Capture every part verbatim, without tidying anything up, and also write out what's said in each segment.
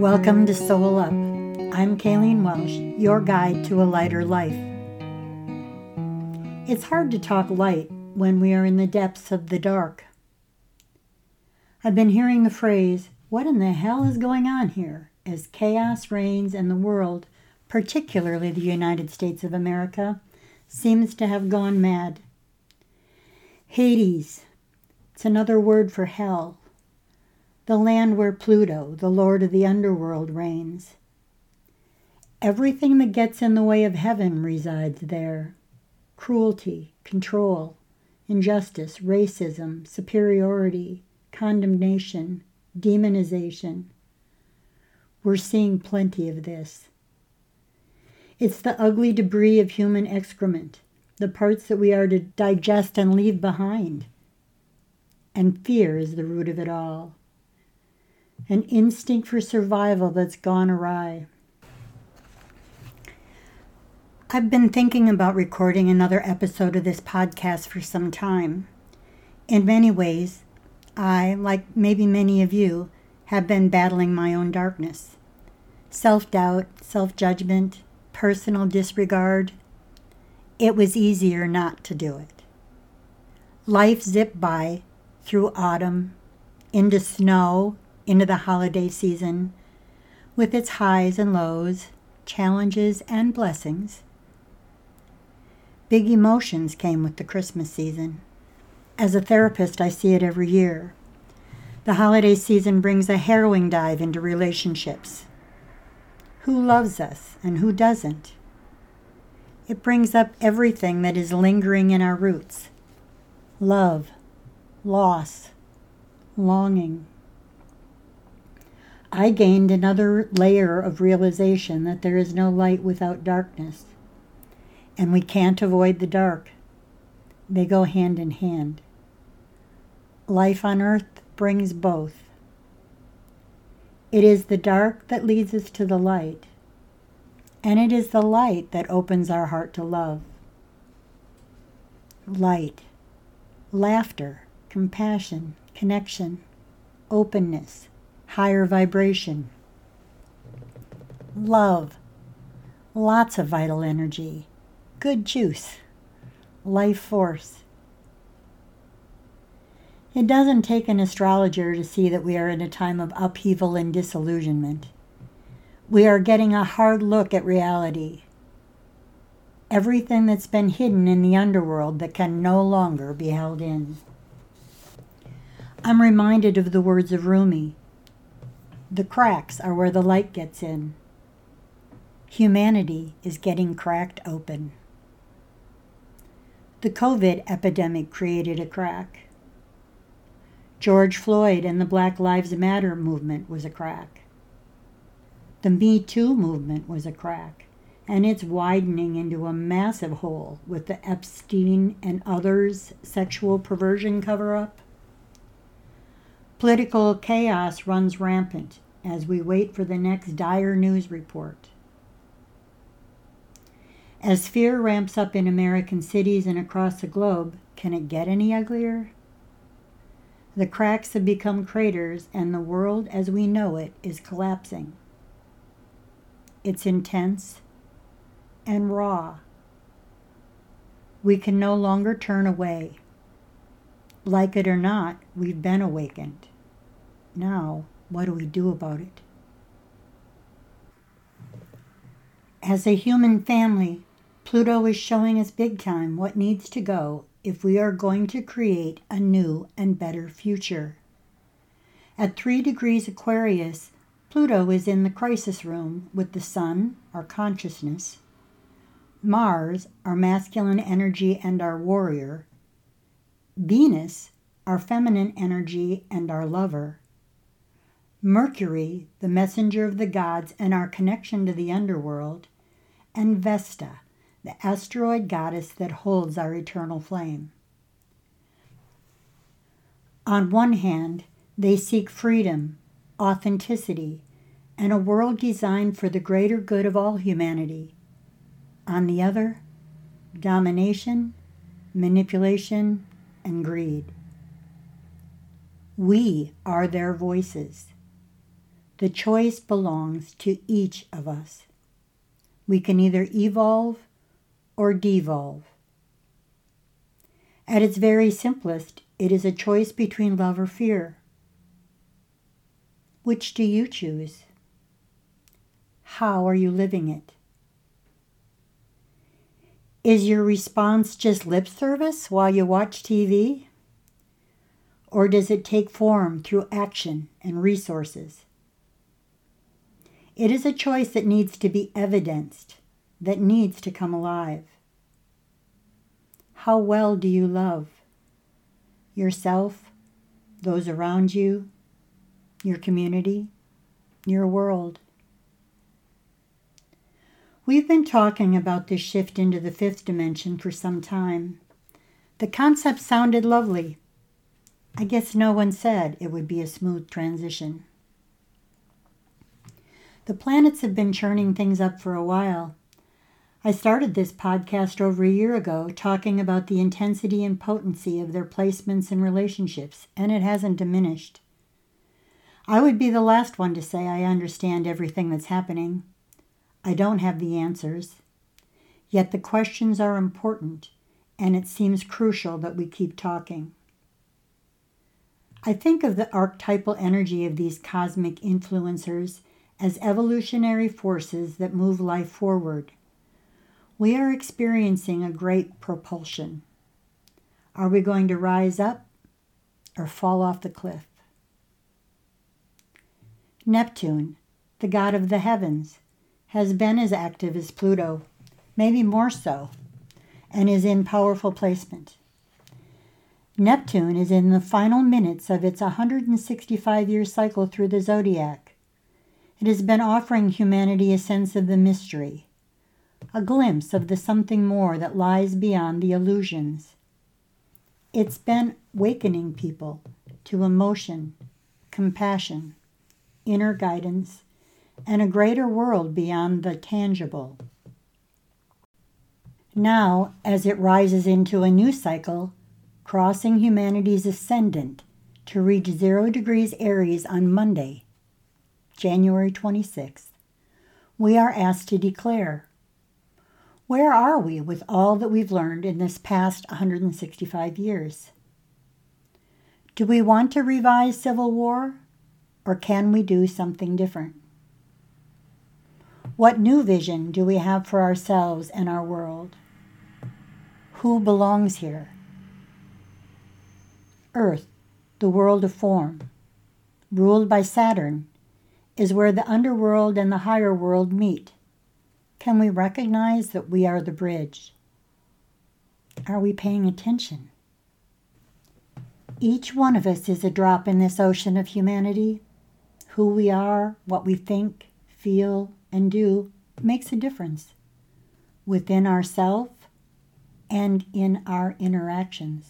Welcome to Soul Up. I'm Kayleen Welsh, your guide to a lighter life. It's hard to talk light when we are in the depths of the dark. I've been hearing the phrase, "What in the hell is going on here?" as chaos reigns and the world, particularly the United States of America, seems to have gone mad. Hades, it's another word for hell. The land where Pluto, the lord of the underworld, reigns. Everything that gets in the way of heaven resides there. Cruelty, control, injustice, racism, superiority, condemnation, demonization. We're seeing plenty of this. It's the ugly debris of human excrement, the parts that we are to digest and leave behind. And fear is the root of it all. An instinct for survival that's gone awry. I've been thinking about recording another episode of this podcast for some time. In many ways, I, like maybe many of you, have been battling my own darkness. Self-doubt, self-judgment, personal disregard. It was easier not to do it. Life zipped by through autumn, into snow, into the holiday season, with its highs and lows, challenges and blessings. Big emotions came with the Christmas season. As a therapist, I see it every year. The holiday season brings a harrowing dive into relationships. Who loves us and who doesn't? It brings up everything that is lingering in our roots. Love, loss, longing. I gained another layer of realization that there is no light without darkness. And we can't avoid the dark. They go hand in hand. Life on earth brings both. It is the dark that leads us to the light. And it is the light that opens our heart to love. Light, laughter, compassion, connection, openness, higher vibration. Love, lots of vital energy, good juice, life force. It doesn't take an astrologer to see that we are in a time of upheaval and disillusionment. We are getting a hard look at reality. Everything that's been hidden in the underworld that can no longer be held in. I'm reminded of the words of Rumi. The cracks are where the light gets in. Humanity is getting cracked open. The COVID epidemic created a crack. George Floyd and the Black Lives Matter movement was a crack. The Me Too movement was a crack, and it's widening into a massive hole with the Epstein and others' sexual perversion cover-up. Political chaos runs rampant as we wait for the next dire news report. As fear ramps up in American cities and across the globe, can it get any uglier? The cracks have become craters and the world as we know it is collapsing. It's intense and raw. We can no longer turn away. Like it or not, we've been awakened. Now, what do we do about it? As a human family, Pluto is showing us big time what needs to go if we are going to create a new and better future. At three degrees Aquarius, Pluto is in the crisis room with the Sun, our consciousness, Mars, our masculine energy and our warrior, Venus, our feminine energy and our lover, Mercury, the messenger of the gods and our connection to the underworld, and Vesta, the asteroid goddess that holds our eternal flame. On one hand, they seek freedom, authenticity, and a world designed for the greater good of all humanity. On the other, domination, manipulation, and greed. We are their voices. The choice belongs to each of us. We can either evolve or devolve. At its very simplest, it is a choice between love or fear. Which do you choose? How are you living it? Is your response just lip service while you watch T V? Or does it take form through action and resources? It is a choice that needs to be evidenced, that needs to come alive. How well do you love yourself, those around you, your community, your world? We've been talking about this shift into the fifth dimension for some time. The concept sounded lovely. I guess no one said it would be a smooth transition. The planets have been churning things up for a while. I started this podcast over a year ago talking about the intensity and potency of their placements and relationships, and it hasn't diminished. I would be the last one to say I understand everything that's happening. I don't have the answers. Yet the questions are important, and it seems crucial that we keep talking. I think of the archetypal energy of these cosmic influencers as evolutionary forces that move life forward. We are experiencing a great propulsion. Are we going to rise up or fall off the cliff? Neptune, the god of the heavens, has been as active as Pluto, maybe more so, and is in powerful placement. Neptune is in the final minutes of its one hundred sixty-five year cycle through the zodiac. It has been offering humanity a sense of the mystery, a glimpse of the something more that lies beyond the illusions. It's been awakening people to emotion, compassion, inner guidance, and a greater world beyond the tangible. Now, as it rises into a new cycle, crossing humanity's ascendant to reach zero degrees Aries on Monday, January twenty-sixth, we are asked to declare, where are we with all that we've learned in this past one hundred sixty-five years? Do we want to revise civil war, or can we do something different? What new vision do we have for ourselves and our world? Who belongs here? Earth, the world of form, ruled by Saturn, is where the underworld and the higher world meet. Can we recognize that we are the bridge? Are we paying attention? Each one of us is a drop in this ocean of humanity. Who we are, what we think, feel, and do makes a difference within ourselves and in our interactions.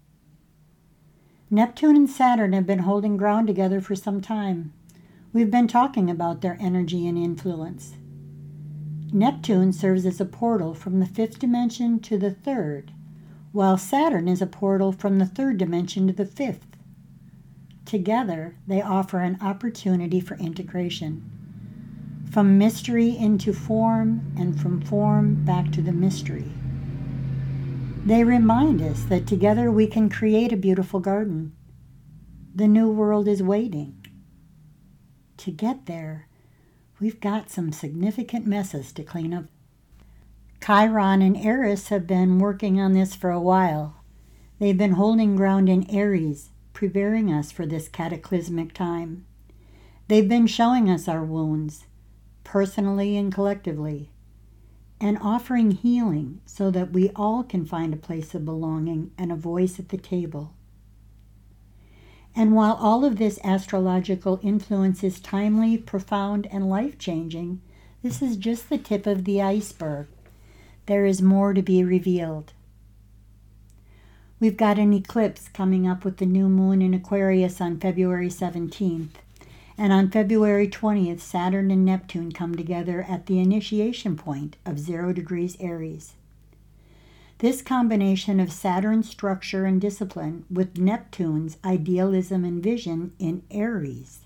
Neptune and Saturn have been holding ground together for some time. We've been talking about their energy and influence. Neptune serves as a portal from the fifth dimension to the third, while Saturn is a portal from the third dimension to the fifth. Together, they offer an opportunity for integration, from mystery into form and from form back to the mystery. They remind us that together we can create a beautiful garden. The new world is waiting. To get there, we've got some significant messes to clean up. Chiron and Eris have been working on this for a while. They've been holding ground in Aries, preparing us for this cataclysmic time. They've been showing us our wounds, personally and collectively, and offering healing so that we all can find a place of belonging and a voice at the table. And while all of this astrological influence is timely, profound, and life-changing, this is just the tip of the iceberg. There is more to be revealed. We've got an eclipse coming up with the new moon in Aquarius on February seventeenth. And on February twentieth, Saturn and Neptune come together at the initiation point of zero degrees Aries. This combination of Saturn's structure and discipline with Neptune's idealism and vision in Aries,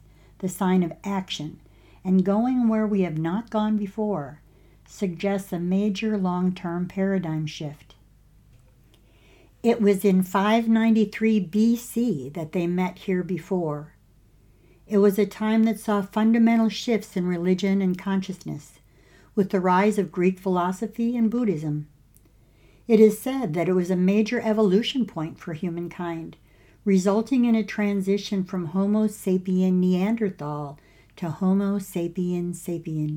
the sign of action, and going where we have not gone before, suggests a major long-term paradigm shift. It was in five ninety-three B C that they met here before. It was a time that saw fundamental shifts in religion and consciousness, with the rise of Greek philosophy and Buddhism. It is said that it was a major evolution point for humankind, resulting in a transition from Homo sapien Neanderthal to Homo sapien sapien.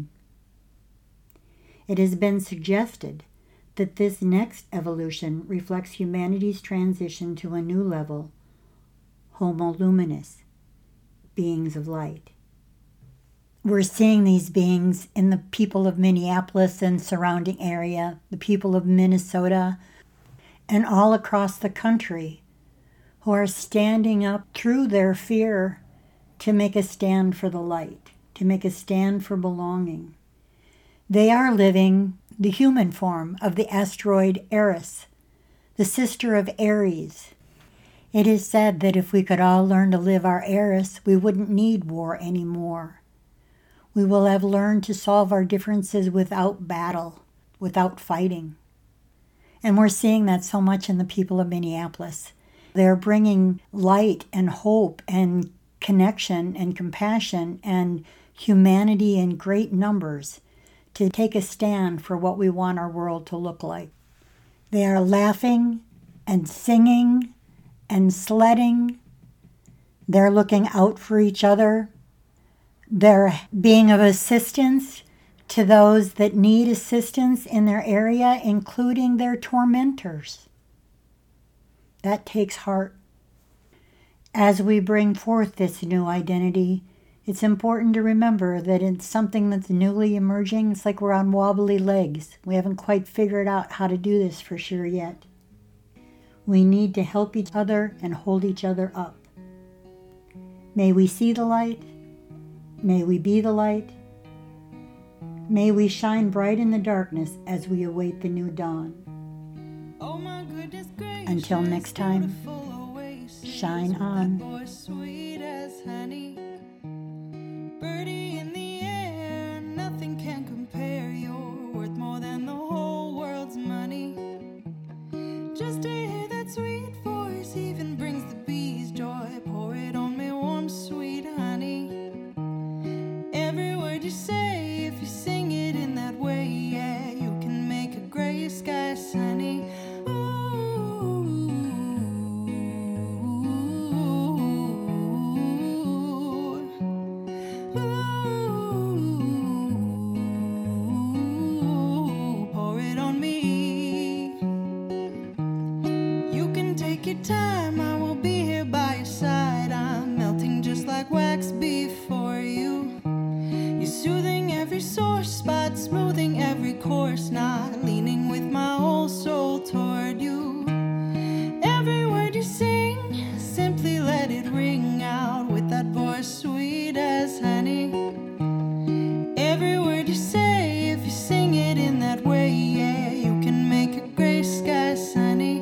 It has been suggested that this next evolution reflects humanity's transition to a new level, Homo luminous, beings of light. We're seeing these beings in the people of Minneapolis and surrounding area, the people of Minnesota, and all across the country who are standing up through their fear to make a stand for the light, to make a stand for belonging. They are living the human form of the asteroid Eris, the sister of Ares. It is said that if we could all learn to live our Eris, we wouldn't need war anymore. We will have learned to solve our differences without battle, without fighting. And we're seeing that so much in the people of Minneapolis. They're bringing light and hope and connection and compassion and humanity in great numbers to take a stand for what we want our world to look like. They are laughing and singing and sledding. They're looking out for each other. They're being of assistance to those that need assistance in their area, including their tormentors. That takes heart. As we bring forth this new identity, it's important to remember that it's something that's newly emerging. It's like we're on wobbly legs. We haven't quite figured out how to do this for sure yet. We need to help each other and hold each other up. May we see the light. May we be the light. May we shine bright in the darkness as we await the new dawn. Oh my goodness gracious, until next time, shine on. Sweet as honey, birdie in the air, nothing can compare. You're worth more than the whole world's money. Just to hear that sweet voice even brings the bees joy. Pour it on me warm, sweet honey. Every word you say, if you sing it in that way, yeah, you can make a gray sky sunny. Your time, I will be here by your side. I'm melting just like wax before you. You're soothing every sore spot, smoothing every course, not leaning with my whole soul toward you. Every word you sing, simply let it ring out with that voice sweet as honey. Every word you say, if you sing it in that way, yeah, you can make a gray sky sunny.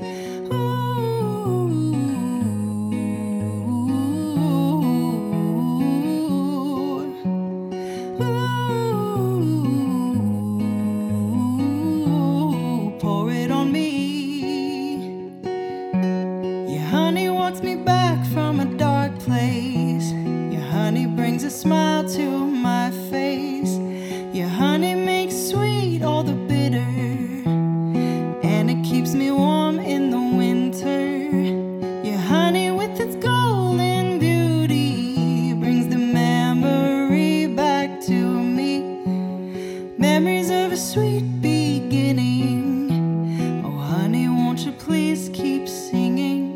A smile to my face. Your honey makes sweet all the bitter, and it keeps me warm in the winter. Your honey with its golden beauty brings the memory back to me. Memories of a sweet beginning. Oh honey, won't you please keep singing?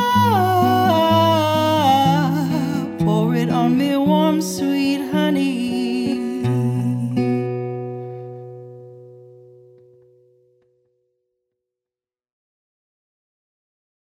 Pour it on me warm, sweet honey.